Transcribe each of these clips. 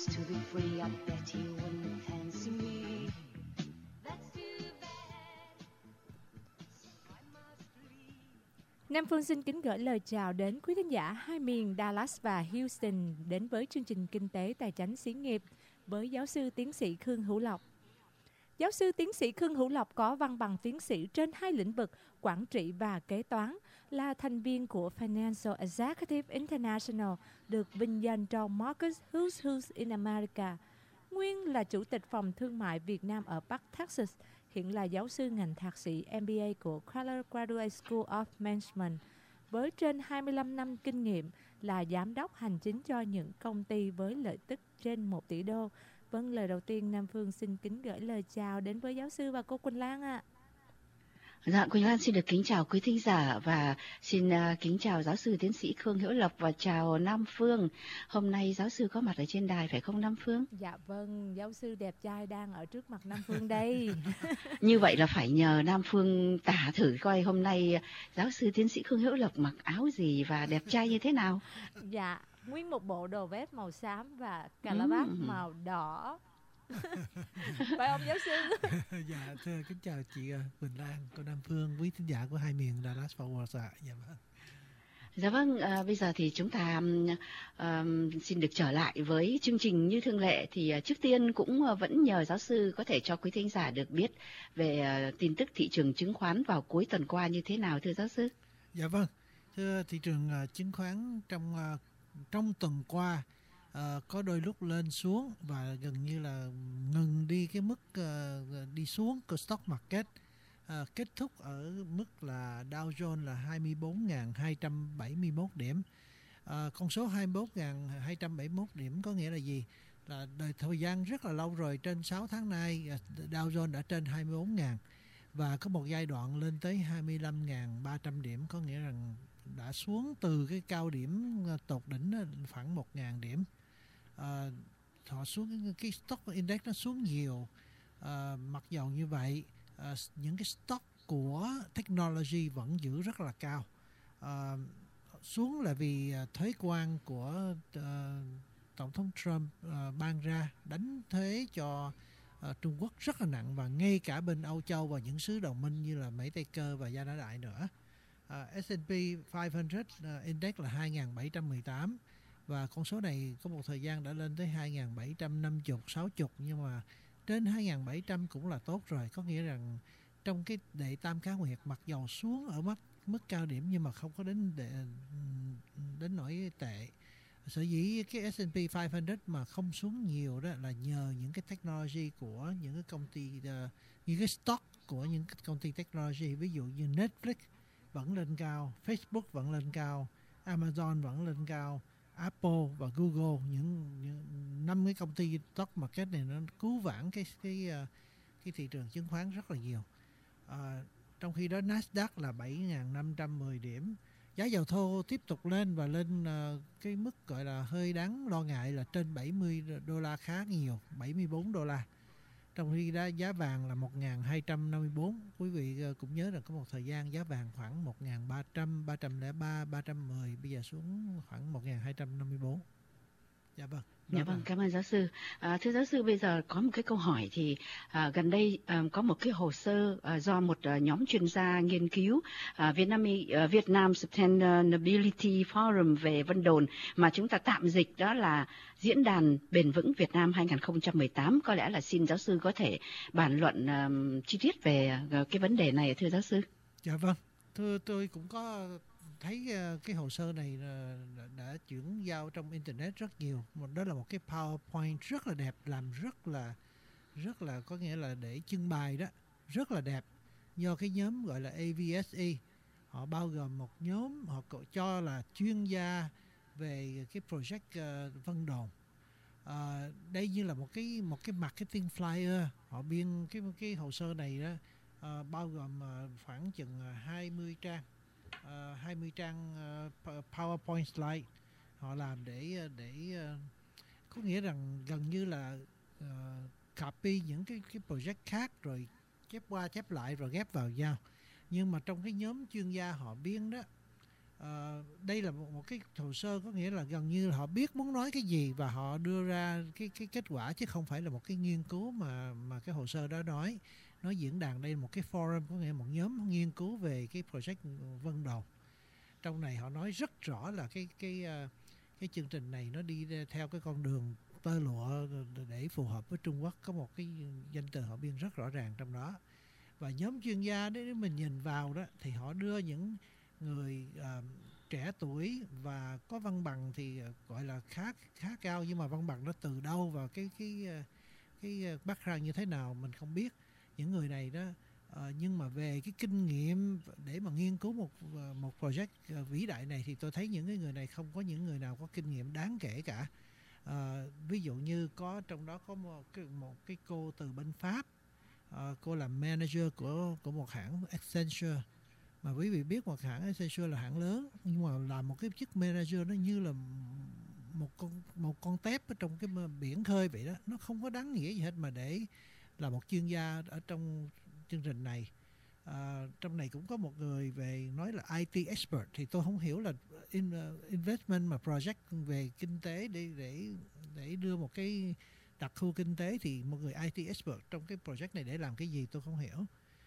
just to be free. I bet he wouldn't fancy me. That's too bad. I must leave. Nam Phương xin kính gửi lời chào đến quý thính giả hai miền Dallas và Houston đến với chương trình Kinh tế Tài chánh xí nghiệp với giáo sư tiến sĩ Khương Hữu Lộc. Giáo sư tiến sĩ Khương Hữu Lộc có văn bằng tiến sĩ trên hai lĩnh vực quản trị và kế toán, là thành viên của Financial Executive International, được vinh danh trong Marcus Who's in America. Nguyên là chủ tịch phòng thương mại Việt Nam ở Bắc Texas, hiện là giáo sư ngành thạc sĩ MBA của Keller Graduate School of Management. Với trên 25 năm kinh nghiệm, là giám đốc hành chính cho những công ty với lợi tức trên 1 tỷ đô. Vâng, lời đầu tiên Nam Phương xin kính gửi lời chào đến với giáo sư và cô Quỳnh Lan ạ. Dạ, Quỳnh Lan xin được kính chào quý thính giả và xin kính chào giáo sư tiến sĩ Khương Hữu Lộc và chào Nam Phương. Hôm nay giáo sư có mặt ở trên đài phải không Nam Phương? Dạ vâng, giáo sư đẹp trai đang ở trước mặt Nam Phương đây. Như vậy là phải nhờ Nam Phương tả thử coi hôm nay giáo sư tiến sĩ Khương Hữu Lộc mặc áo gì và đẹp trai như thế nào. Dạ, nguyên một bộ đồ vest màu xám và cà la vát màu đỏ. Phải không giáo sư? Dạ, thưa kính chào chị Quỳnh Lan, cô Nam Phương, quý thính giả của hai miền Dallas Fort Worth ạ. Dạ vâng. Dạ vâng, bây giờ thì chúng ta xin được trở lại với chương trình như thường lệ. Thì trước tiên cũng vẫn nhờ giáo sư có thể cho quý thính giả được biết về tin tức thị trường chứng khoán vào cuối tuần qua như thế nào thưa giáo sư? Dạ vâng, thưa thị trường chứng khoán trong tuần qua có đôi lúc lên xuống và gần như là ngừng đi cái mức đi xuống của stock market, kết thúc ở mức là Dow Jones là 24.271 điểm. Con số 24.271 điểm có nghĩa là gì? Là thời gian rất là lâu rồi, trên 6 tháng nay Dow Jones đã trên 24.000 và có một giai đoạn lên tới 25.300 điểm, có nghĩa rằng đã xuống từ cái cao điểm tột đỉnh khoảng 1.000 điểm. Họ xuống, cái stock index nó xuống nhiều. Mặc dầu như vậy, những cái stock của technology vẫn giữ rất là cao. Xuống là vì thuế quan của Tổng thống Trump ban ra, đánh thuế cho Trung Quốc rất là nặng, và ngay cả bên Âu Châu và những xứ đồng minh như là Mỹ Tây Cơ và Gia Đá Đại nữa. S&P 500 index là 2.718 và con số này có một thời gian đã lên tới 2.750, 60, nhưng mà trên 2.700 cũng là tốt rồi. Có nghĩa rằng trong cái đệ tam cá nguyệt, mặc dầu xuống ở mức cao điểm nhưng mà không có đến nỗi tệ. Sở dĩ cái S&P 500 mà không xuống nhiều đó là nhờ những cái technology của những cái công ty, những cái stock của những cái công ty technology, ví dụ như Netflix vẫn lên cao, Facebook vẫn lên cao, Amazon vẫn lên cao, Apple và Google, những 5 cái công ty stock market này nó cứu vãn cái thị trường chứng khoán rất là nhiều. Trong khi đó Nasdaq là 7.510 điểm. Giá dầu thô tiếp tục lên và lên cái mức gọi là hơi đáng lo ngại là trên 70 đô la khá nhiều, 74 đô la. Trong khi đó giá vàng là 1.254. Quý vị cũng nhớ rằng có một thời gian giá vàng khoảng 1.300, 303, 310, bây giờ xuống khoảng 1.254. Dạ vâng. Dạ vâng, cảm ơn giáo sư. Thưa giáo sư, bây giờ có một cái câu hỏi thì gần đây có một cái hồ sơ do một nhóm chuyên gia nghiên cứu Vietnam Sustainability Forum về Vân Đồn, mà chúng ta tạm dịch đó là Diễn đàn Bền vững Việt Nam 2018. Có lẽ là xin giáo sư có thể bàn luận chi tiết về cái vấn đề này thưa giáo sư. Dạ vâng, thưa tôi cũng có thấy cái hồ sơ này đã chuyển giao trong internet rất nhiều. Đó là một cái PowerPoint rất là đẹp, làm rất là có nghĩa là để trưng bày đó, rất là đẹp. Do cái nhóm gọi là AVSE, họ bao gồm một nhóm họ cho là chuyên gia về cái project Vân Đồn. Đây như là một cái marketing flyer. Họ biên cái hồ sơ này đó, bao gồm khoảng chừng 20 trang. 20 trang PowerPoint slide họ làm để có nghĩa rằng gần như là copy những cái project khác rồi chép qua chép lại rồi ghép vào nhau. Nhưng mà trong cái nhóm chuyên gia họ biên đó, Đây là một cái hồ sơ, có nghĩa là gần như là họ biết muốn nói cái gì và họ đưa ra cái kết quả, chứ không phải là một cái nghiên cứu mà cái hồ sơ đó nói diễn đàn. Đây là một cái forum, có nghĩa là một nhóm nghiên cứu về cái project Vân Đồn. Trong này họ nói rất rõ là cái chương trình này nó đi theo cái con đường tơ lụa để phù hợp với Trung Quốc, có một cái danh từ họ biên rất rõ ràng trong đó. Và nhóm chuyên gia đấy, nếu mình nhìn vào đó thì họ đưa những người trẻ tuổi và có văn bằng thì gọi là khá cao, nhưng mà văn bằng nó từ đâu và cái background như thế nào mình không biết. Những người này đó nhưng mà về cái kinh nghiệm để mà nghiên cứu một project vĩ đại này thì tôi thấy những cái người này không có những người nào có kinh nghiệm đáng kể cả. Ví dụ như trong đó có một cái cô từ bên Pháp, cô làm manager của một hãng Accenture. Mà quý vị biết một hãng Accenture là hãng lớn, nhưng mà làm một cái chức manager nó như là một con tép ở trong cái biển khơi vậy đó, nó không có đáng nghĩa gì hết mà để là một chuyên gia ở trong chương trình này. Trong này cũng có một người về nói là IT expert, thì tôi không hiểu là investment mà project về kinh tế để đưa một cái đặc khu kinh tế, thì một người IT expert trong cái project này để làm cái gì tôi không hiểu.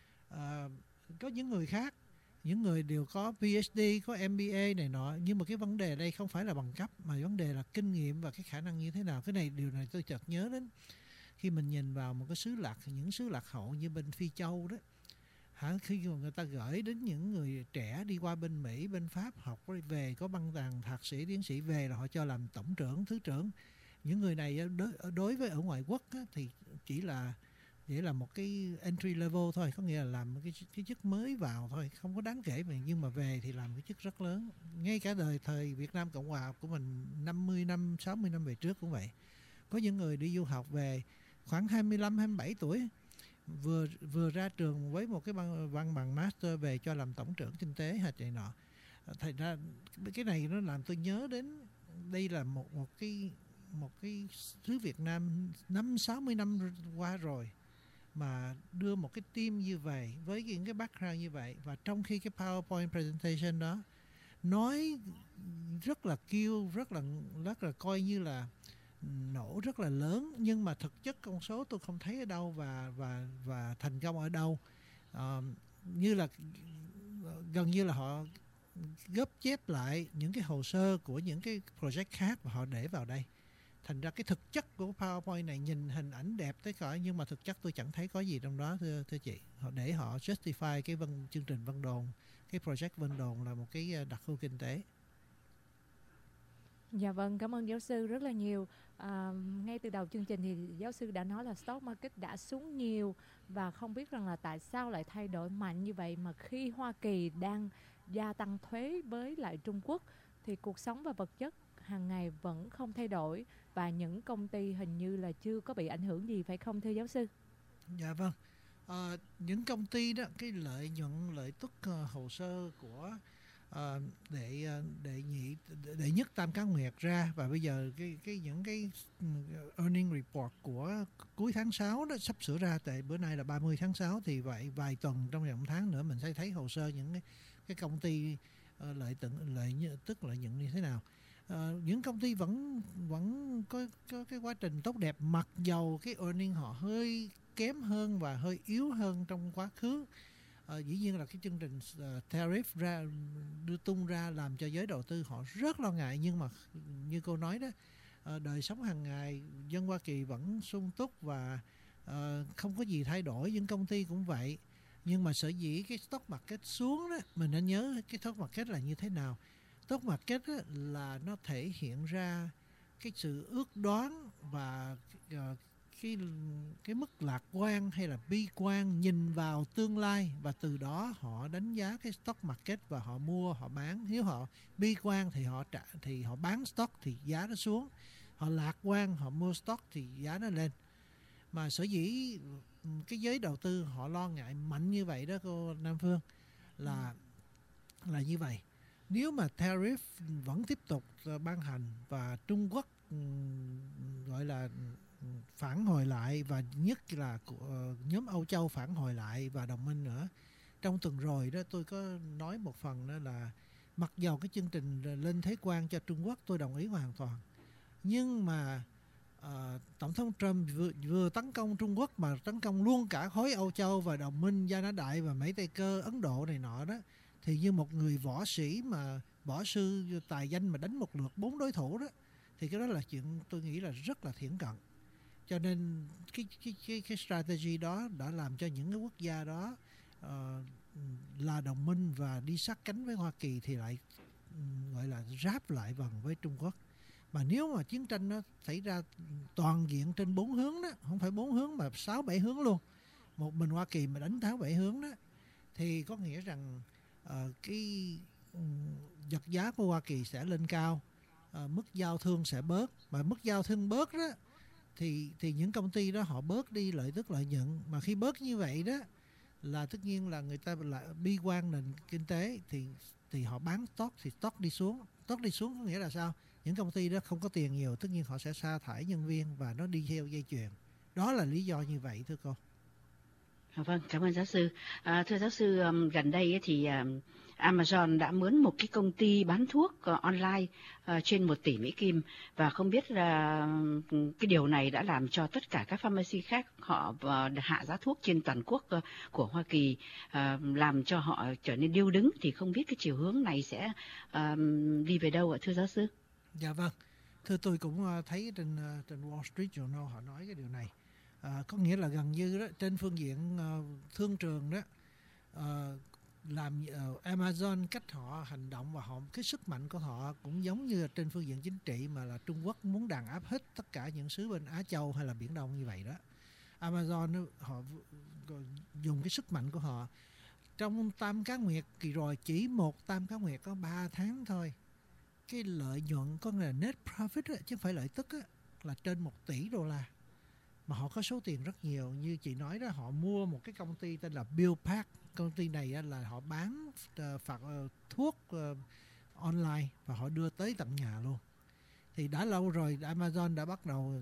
Có những người khác, những người đều có PhD, có MBA này nọ, nhưng mà cái vấn đề đây không phải là bằng cấp, mà vấn đề là kinh nghiệm và cái khả năng như thế nào. Điều này tôi chợt nhớ đến khi mình nhìn vào một cái những xứ lạc hậu như bên Phi Châu đó. Khi mà người ta gửi đến những người trẻ đi qua bên Mỹ, bên Pháp học về, có bằng đàn thạc sĩ, tiến sĩ về là họ cho làm tổng trưởng, thứ trưởng. Những người này đối với ở ngoại quốc á, thì chỉ là một cái entry level thôi, có nghĩa là làm cái chức mới vào thôi, không có đáng kể. Nhưng mà về thì làm cái chức rất lớn. Ngay cả thời Việt Nam Cộng Hòa của mình 50 năm, 60 năm về trước cũng vậy. Có những người đi du học về khoảng 25, 27 tuổi, vừa ra trường với một cái văn bằng master về cho làm tổng trưởng kinh tế hay này nọ. Thành ra cái này nó làm tôi nhớ đến đây là một cái thứ Việt Nam 60 năm qua rồi mà đưa một cái team như vậy với những cái background như vậy, và trong khi cái PowerPoint presentation đó nói rất là rất là coi như là nổ rất là lớn, nhưng mà thực chất con số tôi không thấy ở đâu và thành công ở đâu. Như là gần như là họ gấp chép lại những cái hồ sơ của những cái project khác và họ để vào đây. Thành ra cái thực chất của PowerPoint này nhìn hình ảnh đẹp tới cõi, nhưng mà thực chất tôi chẳng thấy có gì trong đó, thưa chị. Để họ justify cái chương trình Vân Đồn, cái project Vân Đồn là một cái đặc khu kinh tế. Dạ vâng, cảm ơn giáo sư rất là nhiều. Ngay từ đầu chương trình thì giáo sư đã nói là stock market đã xuống nhiều, và không biết rằng là tại sao lại thay đổi mạnh như vậy, mà khi Hoa Kỳ đang gia tăng thuế với lại Trung Quốc thì cuộc sống và vật chất hàng ngày vẫn không thay đổi, và những công ty hình như là chưa có bị ảnh hưởng gì, phải không thưa giáo sư? Dạ vâng. Những công ty đó, cái lợi nhuận, lợi tức hồ sơ của đệ nhất Tam Cá Nguyệt ra, và bây giờ những cái earning report của cuối tháng 6 đó sắp sửa ra, tại bữa nay là 30 tháng 6, thì vậy vài tuần trong vòng tháng nữa mình sẽ thấy hồ sơ những cái công ty lợi nhuận như thế nào. Những công ty vẫn có cái quá trình tốt đẹp, mặc dầu cái earning họ hơi kém hơn và hơi yếu hơn trong quá khứ. Dĩ nhiên là cái chương trình tariff đưa tung ra làm cho giới đầu tư họ rất lo ngại, nhưng mà như cô nói đó, đời sống hàng ngày dân Hoa Kỳ vẫn sung túc và không có gì thay đổi. Những công ty cũng vậy. Nhưng mà sở dĩ cái stock market xuống đó, mình nên nhớ cái stock market là như thế nào. Stock market đó là nó thể hiện ra cái sự ước đoán và cái mức lạc quan hay là bi quan nhìn vào tương lai, và từ đó họ đánh giá cái stock market và họ mua, họ bán. Nếu họ bi quan thì họ bán stock thì giá nó xuống, họ lạc quan họ mua stock thì giá nó lên. Mà sở dĩ cái giới đầu tư họ lo ngại mạnh như vậy đó cô Nam Phương, là như vậy. Nếu mà tariff vẫn tiếp tục ban hành và Trung Quốc gọi là phản hồi lại, và nhất là nhóm Âu Châu phản hồi lại và đồng minh nữa. Trong tuần rồi đó tôi có nói một phần đó là Mặc dầu cái chương trình lên thuế quan cho Trung Quốc tôi đồng ý hoàn toàn, nhưng mà Tổng thống Trump vừa tấn công Trung Quốc mà tấn công luôn cả khối Âu Châu và đồng minh Gia Nã Đại và Mỹ Tây Cơ, Ấn Độ này nọ đó, thì như một người võ sĩ mà võ sư tài danh mà đánh một lượt 4 đối thủ đó, thì cái đó là chuyện tôi nghĩ là rất là thiển cận. Cho nên cái strategy đó đã làm cho những cái quốc gia đó là đồng minh và đi sát cánh với Hoa Kỳ thì lại gọi là ráp lại vần với Trung Quốc. Mà nếu mà chiến tranh nó xảy ra toàn diện trên 4 hướng đó, không phải 4 hướng mà 6-7 hướng luôn, một mình Hoa Kỳ mà đánh tháo 7 hướng đó, thì có nghĩa rằng cái vật giá của Hoa Kỳ sẽ lên cao, mức giao thương sẽ bớt, mà mức giao thương bớt đó thì những công ty đó họ bớt đi lợi tức lợi nhuận, mà khi bớt như vậy đó là tất nhiên là người ta lại bi quan nền kinh tế, thì họ bán stock, thì stock đi xuống có nghĩa là sao? Những công ty đó không có tiền nhiều, tất nhiên họ sẽ sa thải nhân viên và nó đi theo dây chuyền. Đó là lý do như vậy thưa cô. Vâng, cảm ơn giáo sư. Thưa giáo sư, gần đây ấy thì Amazon đã mướn một cái công ty bán thuốc online trên 1 tỷ Mỹ Kim, và không biết là cái điều này đã làm cho tất cả các pharmacy khác họ hạ giá thuốc trên toàn quốc của Hoa Kỳ, làm cho họ trở nên điêu đứng, thì không biết cái chiều hướng này sẽ đi về đâu ạ thưa giáo sư? Dạ vâng, thưa tôi cũng thấy trên Wall Street Journal họ nói cái điều này. Có nghĩa là gần như đó, trên phương diện thương trường đó, làm Amazon cách họ hành động và cái sức mạnh của họ cũng giống như là trên phương diện chính trị, mà là Trung Quốc muốn đàn áp hết tất cả những xứ bên Á Châu hay là Biển Đông như vậy đó. Amazon họ dùng cái sức mạnh của họ. Trong Tam Cá Nguyệt kỳ rồi, chỉ một Tam Cá Nguyệt có 3 tháng thôi, cái lợi nhuận có nghĩa là net profit đó, chứ không phải lợi tức đó, là trên 1 tỷ đô la. Mà họ có số tiền rất nhiều. Như chị nói đó, họ mua một cái công ty tên là PillPack. Công ty này là họ bán thuốc online và họ đưa tới tận nhà luôn. Thì đã lâu rồi Amazon đã bắt đầu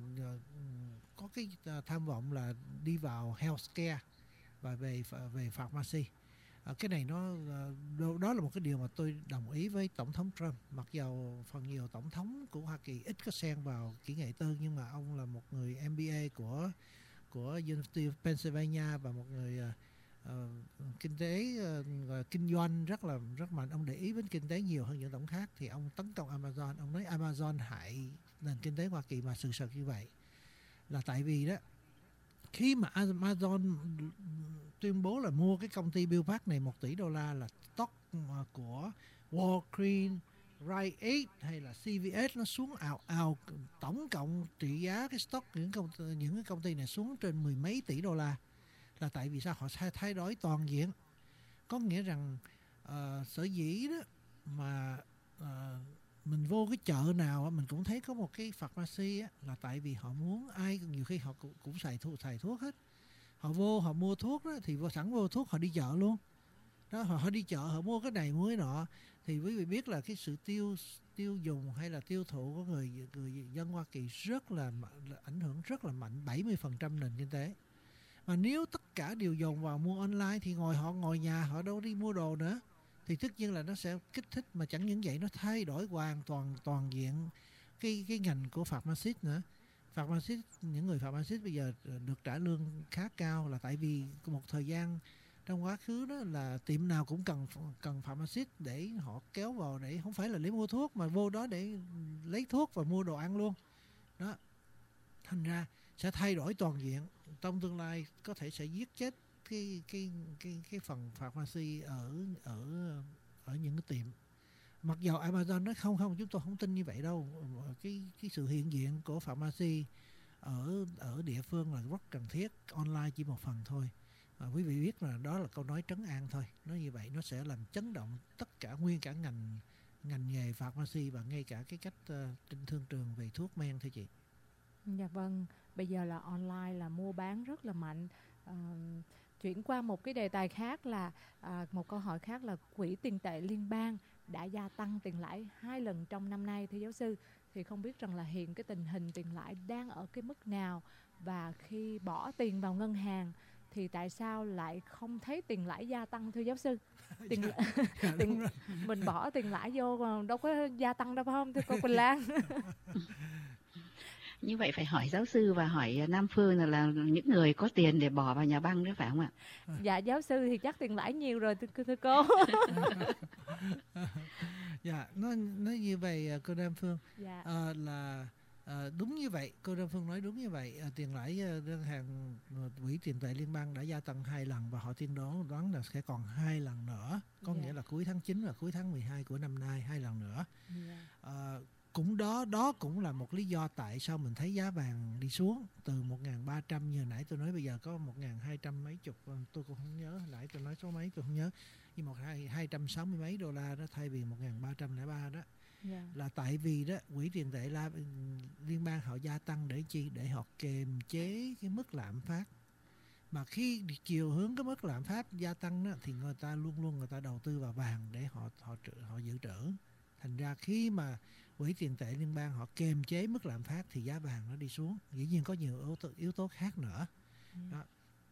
có cái tham vọng là đi vào healthcare và về pharmacy. Cái này đó là một cái điều mà tôi đồng ý với Tổng thống Trump. Mặc dầu phần nhiều tổng thống của Hoa Kỳ ít có xen vào kỹ nghệ tư, nhưng mà ông là một người MBA của University of Pennsylvania và một người kinh tế kinh doanh rất mạnh. Ông để ý đến kinh tế nhiều hơn những tổng khác, thì ông tấn công Amazon. Ông nói Amazon hại nền kinh tế Hoa Kỳ, mà sự thật như vậy là tại vì đó, khi mà Amazon tuyên bố là mua cái công ty PillPack này 1 tỷ đô la, là stock của Walgreens, Rite Aid hay là CVS nó xuống ào, tổng cộng trị giá cái stock những cái công ty này xuống trên 10 mấy tỷ đô la. Là tại vì sao? Họ thay đổi toàn diện. Có nghĩa rằng sở dĩ đó mà mình vô cái chợ nào mình cũng thấy có một cái pharmacy á, là tại vì họ muốn ai, nhiều khi họ cũng xài thuốc hết. Họ mua thuốc đó, thì sẵn vô thuốc họ đi chợ luôn đó. Họ đi chợ, họ mua cái này mua cái nọ. Thì quý vị biết là cái sự tiêu dùng hay là tiêu thụ của người dân Hoa Kỳ rất là ảnh hưởng rất là mạnh, 70% nền kinh tế. Mà nếu tất cả đều dồn vào mua online thì họ ngồi nhà, họ đâu đi mua đồ nữa, thì tất nhiên là nó sẽ kích thích. Mà chẳng những vậy, nó thay đổi hoàn toàn diện cái ngành của pharmacist nữa. Những người pharmacist bây giờ được trả lương khá cao, là tại vì một thời gian trong quá khứ đó là tiệm nào cũng cần pharmacist để họ kéo vào, để không phải là lấy mua thuốc mà vô đó để lấy thuốc và mua đồ ăn luôn đó. Thành ra sẽ thay đổi toàn diện. Trong tương lai có thể sẽ giết chết cái phần pharmacy ở những cái tiệm. Mặc dù Amazon nói không, chúng tôi không tin như vậy đâu. Cái sự hiện diện của pharmacy ở địa phương là rất cần thiết, online chỉ một phần thôi. Quý vị biết là đó là câu nói trấn an thôi. Nói như vậy nó sẽ làm chấn động tất cả nguyên cả ngành nghề pharmacy và ngay cả cái cách trên thương trường về thuốc men thưa chị. Dạ vâng, bây giờ là online là mua bán rất là mạnh. Chuyển qua một cái đề tài khác là một câu hỏi khác là Quỹ tiền tệ liên bang đã gia tăng tiền lãi 2 lần trong năm nay thưa giáo sư. Thì không biết rằng là hiện cái tình hình tiền lãi đang ở cái mức nào, và khi bỏ tiền vào ngân hàng thì tại sao lại không thấy tiền lãi gia tăng thưa giáo sư? Tiền Dạ, đúng rồi. mình bỏ tiền lãi vô còn đâu có gia tăng đâu phải không thưa cô Quỳnh Lan? Như vậy phải hỏi giáo sư và hỏi Nam Phương là những người có tiền để bỏ vào nhà băng đấy phải không ạ? Dạ giáo sư thì chắc tiền lãi nhiều rồi thưa cô. Dạ, nó như vậy cô Nam Phương. Dạ. Đúng như vậy, cô Đăng Phương nói đúng như vậy. Tiền lãi ngân hàng quỹ tiền tệ liên bang đã gia tăng 2 lần và họ tiên đoán là sẽ còn 2 lần nữa, có nghĩa là cuối tháng 9 và cuối tháng 12 của năm nay 2 lần nữa. Đó cũng là một lý do tại sao mình thấy giá vàng đi xuống từ 1.300 như nãy tôi nói bây giờ có 1.200 mấy chục, tôi cũng không nhớ, nãy tôi nói số mấy tôi không nhớ, nhưng 260 mấy đô la đó thay vì 1.303 đó. Là tại vì đó quỹ tiền tệ liên bang họ gia tăng để chi? Để họ kiềm chế cái mức lạm phát. Mà khi chiều hướng cái mức lạm phát gia tăng đó, thì người ta luôn người ta đầu tư vào vàng để họ dự trữ. Thành ra khi mà quỹ tiền tệ liên bang họ kiềm chế mức lạm phát thì giá vàng nó đi xuống. Dĩ nhiên có nhiều yếu tố khác nữa. Đó.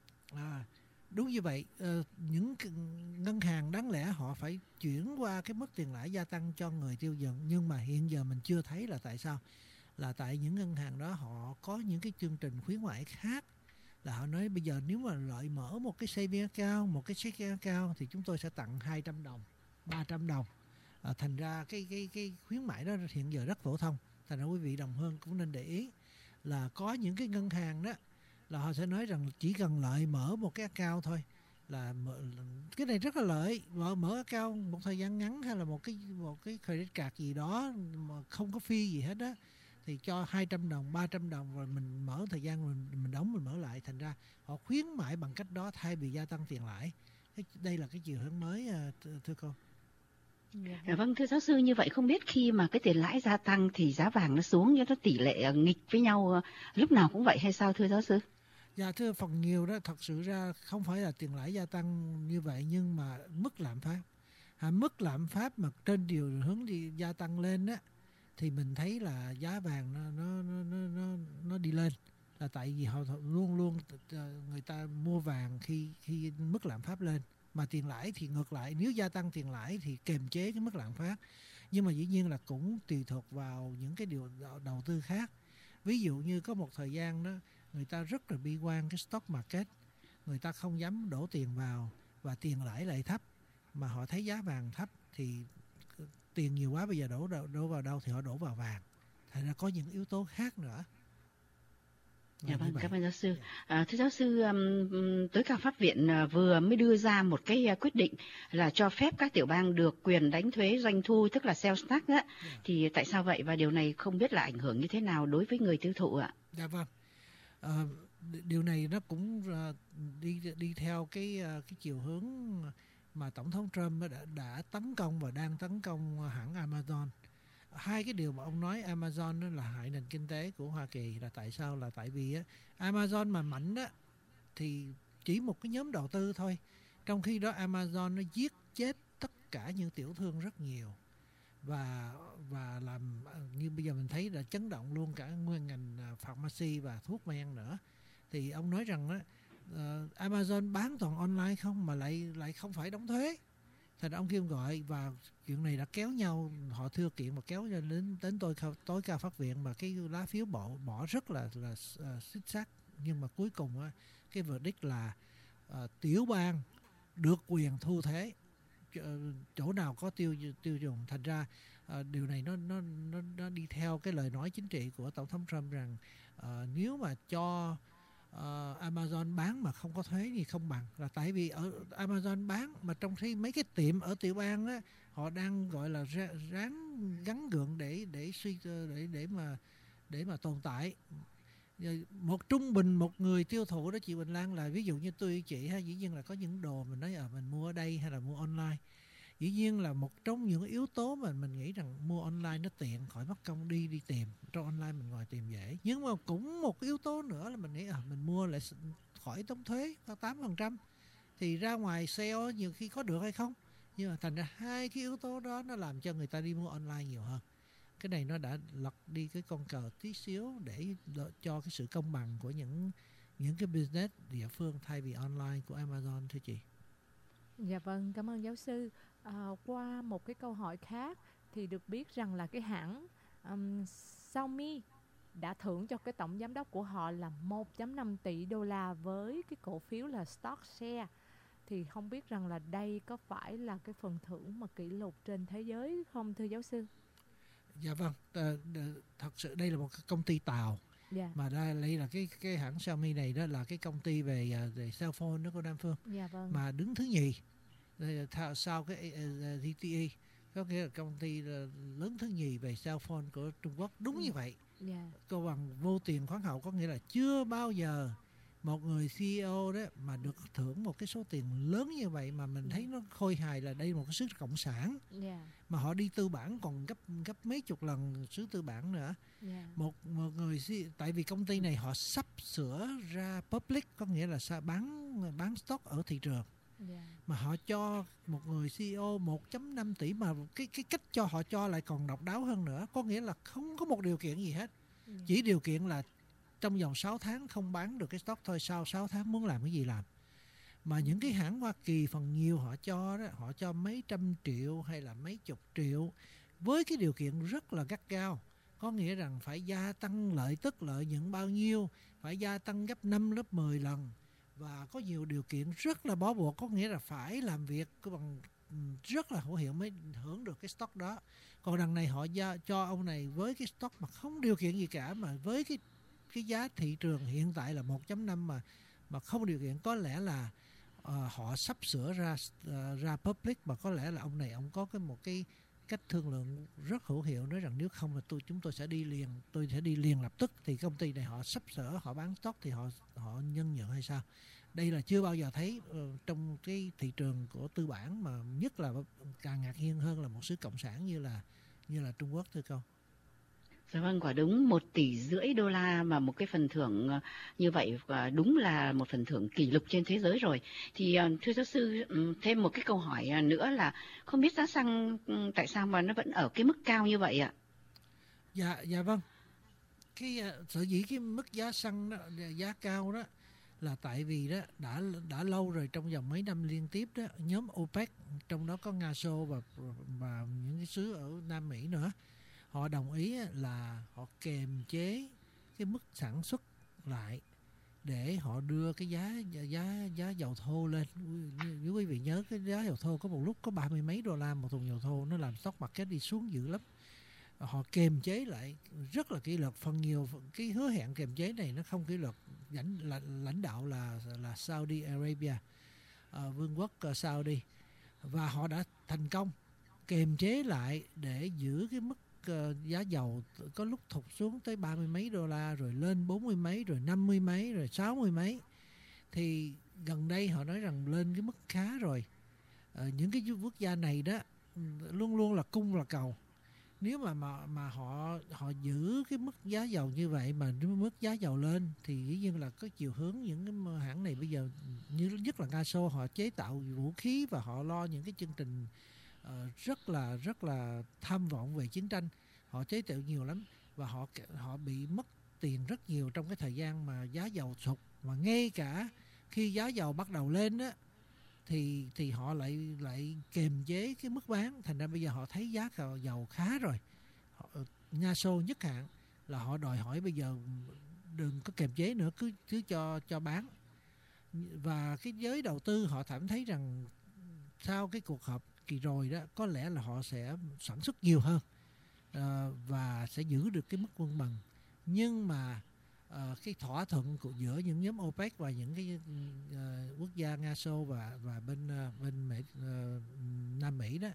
Đúng như vậy, những ngân hàng đáng lẽ họ phải chuyển qua cái mức tiền lãi gia tăng cho người tiêu dùng, nhưng mà hiện giờ mình chưa thấy là tại sao. Là tại những ngân hàng đó họ có những cái chương trình khuyến mãi khác, là họ nói bây giờ nếu mà loại mở một cái saving account, một cái checking account thì chúng tôi sẽ tặng 200 đồng, 300 đồng. Thành ra cái khuyến mãi đó hiện giờ rất phổ thông. Thành ra quý vị đồng hương cũng nên để ý là có những cái ngân hàng đó là họ sẽ nói rằng chỉ cần lợi mở một cái account thôi, là cái này rất là lợi, mở account một thời gian ngắn hay là một cái credit card gì đó mà không có fee gì hết á, thì cho 200 đồng, 300 đồng rồi mình mở thời gian mình đóng mình mở lại. Thành ra họ khuyến mãi bằng cách đó thay vì gia tăng tiền lãi. Đây là cái chiều hướng mới thưa cô. Vâng, thưa giáo sư, như vậy không biết khi mà cái tiền lãi gia tăng thì giá vàng nó xuống, cho nó tỷ lệ nghịch với nhau lúc nào cũng vậy hay sao thưa giáo sư? Dạ thưa, phần nhiều đó thật sự ra không phải là tiền lãi gia tăng như vậy, nhưng mà mức lạm phát. Mức lạm phát mà trên điều hướng đi gia tăng lên á, thì mình thấy là giá vàng nó đi lên, là tại vì họ luôn người ta mua vàng khi mức lạm phát lên. Mà tiền lãi thì ngược lại, nếu gia tăng tiền lãi thì kiềm chế cái mức lạm phát. Nhưng mà dĩ nhiên là cũng tùy thuộc vào những cái điều đầu tư khác. Ví dụ như có một thời gian đó người ta rất là bi quan cái stock market, người ta không dám đổ tiền vào và tiền lãi lại thấp, mà họ thấy giá vàng thấp thì tiền nhiều quá, bây giờ đổ vào đâu thì họ đổ vào vàng. Thành ra có những yếu tố khác nữa. Dạ vâng, cảm ơn giáo sư. Thưa giáo sư, tối cao pháp viện vừa mới đưa ra một cái quyết định là cho phép các tiểu bang được quyền đánh thuế doanh thu, tức là sales tax á. Thì tại sao vậy và điều này không biết là ảnh hưởng như thế nào đối với người tiêu thụ ạ? Dạ vâng. Điều này nó cũng đi theo cái chiều hướng mà Tổng thống Trump đã tấn công và đang tấn công hãng Amazon. Hai cái điều mà ông nói Amazon đó là hại nền kinh tế của Hoa Kỳ là tại sao? Là tại vì Amazon mà mạnh đó thì chỉ một cái nhóm đầu tư thôi, trong khi đó Amazon nó giết chết tất cả những tiểu thương rất nhiều, và làm như bây giờ mình thấy là chấn động luôn cả nguyên ngành pharmacy và thuốc men nữa. Thì ông nói rằng đó, Amazon bán toàn online không mà lại không phải đóng thuế. Thành ông kêu gọi, và chuyện này đã kéo nhau, họ thưa kiện và kéo đến tối cao pháp viện, mà cái lá phiếu bỏ rất là xích xác. Nhưng mà cuối cùng cái verdict là tiểu bang được quyền thu thuế chỗ nào có tiêu dùng. Thành ra điều này nó đi theo cái lời nói chính trị của Tổng thống Trump rằng nếu mà cho Amazon bán mà không có thuế thì không bằng, là tại vì ở Amazon bán mà trong khi mấy cái tiệm ở tiểu bang á, họ đang gọi là ráng gắn gượng để mà tồn tại. Một trung bình một người tiêu thụ đó chị Bình Lan, là ví dụ như tôi với chị dĩ nhiên là có những đồ mình nói mình mua ở đây hay là mua online. Dĩ nhiên là một trong những yếu tố mà mình nghĩ rằng mua online nó tiện, khỏi mất công đi tìm. Trong online mình ngồi tìm dễ. Nhưng mà cũng một yếu tố nữa là mình nghĩ mình mua lại khỏi đóng thuế 8%. Thì ra ngoài sale nhiều khi có được hay không. Nhưng mà thành ra hai cái yếu tố đó nó làm cho người ta đi mua online nhiều hơn. Cái này nó đã lật đi cái con cờ tí xíu để cho cái sự công bằng của những những cái business địa phương thay vì online của Amazon thưa chị. Dạ vâng, cảm ơn giáo sư. Qua một cái câu hỏi khác thì được biết rằng là cái hãng Xiaomi đã thưởng cho cái tổng giám đốc của họ là 1.5 tỷ đô la với cái cổ phiếu là stock share. Thì không biết rằng là đây có phải là cái phần thưởng mà kỷ lục trên thế giới không thưa giáo sư? Dạ vâng, thật sự đây là một cái công ty Tàu, Dạ, mà đây là cái hãng Xiaomi này đó là cái công ty về cell phone đó của Nam Phương, dạ vâng, mà đứng thứ nhì sau cái ZTE, có nghĩa là công ty lớn thứ nhì về cell phone của Trung Quốc. Đúng như vậy, dạ, cô bằng vô tiền khoáng hậu, có nghĩa là chưa bao giờ một người CEO đó mà được thưởng một cái số tiền lớn như vậy, mà mình thấy nó khôi hài là đây là một cái xứ cộng sản, dạ, mà họ đi tư bản còn gấp mấy chục lần xứ tư bản nữa. dạ, Một người tại vì công ty này họ sắp sửa ra public, có nghĩa là bán stock ở thị trường, dạ, mà họ cho một người CEO 1.5 tỷ, mà cái cách cho họ cho lại còn độc đáo hơn nữa, có nghĩa là không có một điều kiện gì hết, chỉ điều kiện là trong vòng 6 tháng không bán được cái stock thôi, sau 6 tháng muốn làm cái gì làm. Mà những cái hãng Hoa Kỳ phần nhiều họ cho đó, họ cho mấy trăm triệu hay là mấy chục triệu với cái điều kiện rất là gắt gao, có nghĩa rằng phải gia tăng lợi nhuận bao nhiêu, phải gia tăng gấp 5 gấp 10 lần, và có nhiều điều kiện rất là bó buộc, có nghĩa là phải làm việc bằng rất là hữu hiệu mới hưởng được cái stock đó. Còn đằng này họ cho ông này với cái stock mà không điều kiện gì cả, mà với cái giá thị trường hiện tại là 1.5 mà không điều kiện, có lẽ là họ sắp sửa ra public, mà có lẽ là ông này ông có một cái cách thương lượng rất hữu hiệu, nói rằng nếu không là chúng tôi sẽ đi liền lập tức. Thì công ty này họ sắp sửa họ bán stock thì họ nhân nhượng hay sao? Đây là chưa bao giờ thấy trong cái thị trường của tư bản, mà nhất là càng ngạc nhiên hơn là một xứ cộng sản như là Trung Quốc thưa cô. Dạ vâng, quả đúng 1,5 tỷ đô la mà một cái phần thưởng như vậy, và đúng là một phần thưởng kỷ lục trên thế giới rồi. Thì thưa giáo sư, thêm một cái câu hỏi nữa là không biết giá xăng tại sao mà nó vẫn ở cái mức cao như vậy ạ? Dạ vâng. Cái sở dĩ cái mức giá xăng đó, giá cao đó, là tại vì đó đã lâu rồi, trong vòng mấy năm liên tiếp đó, nhóm OPEC, trong đó có Nga Xô và những cái xứ ở Nam Mỹ nữa, họ đồng ý là họ kiềm chế cái mức sản xuất lại để họ đưa cái giá dầu thô lên. Nếu quý vị nhớ, cái giá dầu thô có một lúc có 30 mấy đô la một thùng dầu thô, nó làm stock market đi xuống dữ lắm. Họ kiềm chế lại rất là kỷ luật. Phần nhiều cái hứa hẹn kiềm chế này nó không kỷ luật. Lãnh đạo là Saudi Arabia, vương quốc Saudi, và họ đã thành công kiềm chế lại để giữ cái mức giá dầu có lúc thụt xuống tới 30 mấy đô la, rồi lên 40 mấy, rồi 50 mấy, rồi 60 mấy. Thì gần đây họ nói rằng lên cái mức khá rồi. Những cái quốc gia này đó luôn luôn là cung là cầu. Nếu mà họ giữ cái mức giá dầu như vậy, mà nếu mức giá dầu lên thì dĩ nhiên là có chiều hướng những cái hãng này bây giờ, như nhất là Nga Xô, họ chế tạo vũ khí và họ lo những cái chương trình rất là tham vọng về chiến tranh, họ chế tạo nhiều lắm, và họ bị mất tiền rất nhiều trong cái thời gian mà giá dầu sụt. Mà ngay cả khi giá dầu bắt đầu lên á, thì họ lại kiềm chế cái mức bán, thành ra bây giờ họ thấy giá dầu khá rồi. Nga Xô nhất hạn là họ đòi hỏi bây giờ đừng có kiềm chế nữa, cứ cho bán. Và cái giới đầu tư họ cảm thấy rằng sau cái cuộc họp kỳ rồi đó, có lẽ là họ sẽ sản xuất nhiều hơn và sẽ giữ được cái mức cân bằng. Nhưng mà cái thỏa thuận giữa những nhóm OPEC và những cái quốc gia Nga Xô và bên Nam Mỹ đó,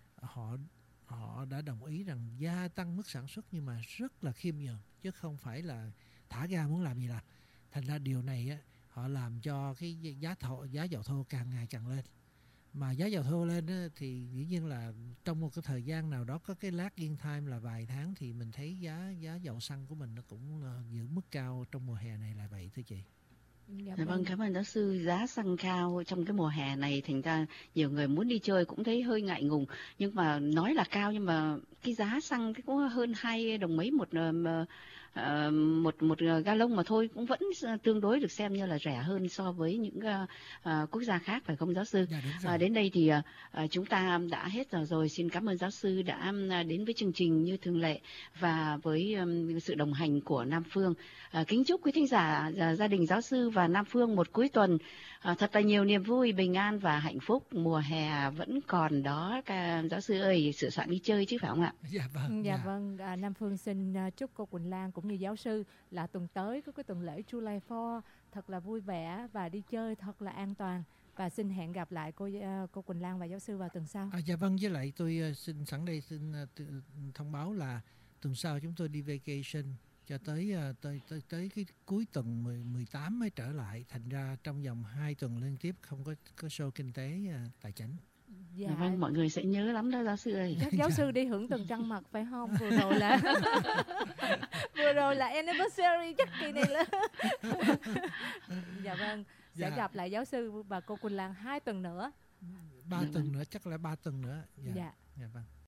họ đã đồng ý rằng gia tăng mức sản xuất, nhưng mà rất là khiêm nhường, chứ không phải là thả ga muốn làm gì làm. Thành ra điều này á, họ làm cho cái giá dầu thô càng ngày càng lên. Mà giá dầu thô lên á, thì dĩ nhiên là trong một cái thời gian nào đó có cái lagging time là vài tháng, thì mình thấy giá dầu xăng của mình nó cũng giữ mức cao trong mùa hè này là vậy thưa chị. Dạ Dạ vâng. vâng, cảm ơn giáo sư. Giá xăng cao trong cái mùa hè này, thành ra nhiều người muốn đi chơi cũng thấy hơi ngại ngùng. Nhưng mà nói là cao, nhưng mà cái giá xăng cái cũng hơn 2 đồng mấy một một gallon mà thôi, cũng vẫn tương đối được xem như là rẻ hơn so với những quốc gia khác, phải không giáo sư? Dạ đúng rồi. Đến đây thì chúng ta đã hết giờ rồi. Xin cảm ơn giáo sư đã đến với chương trình như thường lệ và với sự đồng hành của Nam Phương. Kính chúc quý thính giả, gia đình giáo sư và Nam Phương một cuối tuần thật là nhiều niềm vui, bình an và hạnh phúc. Mùa hè vẫn còn đó, giáo sư ơi, sửa soạn đi chơi chứ phải không ạ? Dạ vâng. Dạ vâng, Nam Phương xin chúc cô Quỳnh Lan cũng như giáo sư là tuần tới có cái tuần lễ July 4 thật là vui vẻ và đi chơi thật là an toàn. Và xin hẹn gặp lại cô Quỳnh Lan và giáo sư vào tuần sau. Dạ vâng, với lại tôi xin sẵn đây xin thông báo là tuần sau chúng tôi đi vacation cho tới tới cái cuối tuần 18 mới trở lại, thành ra trong vòng 2 tuần liên tiếp không có show kinh tế tài chính. Dạ vâng, mọi người sẽ nhớ lắm đó giáo sư ơi. Chắc giáo sư đi hưởng tuần trăng mật phải không? Vừa rồi là anniversary, chắc kỳ này là dạ vâng, sẽ Dạ. gặp lại giáo sư và cô Quỳnh Lan 2 tuần nữa. 3 tuần nữa, chắc là 3 tuần nữa. Dạ. Dạ vâng.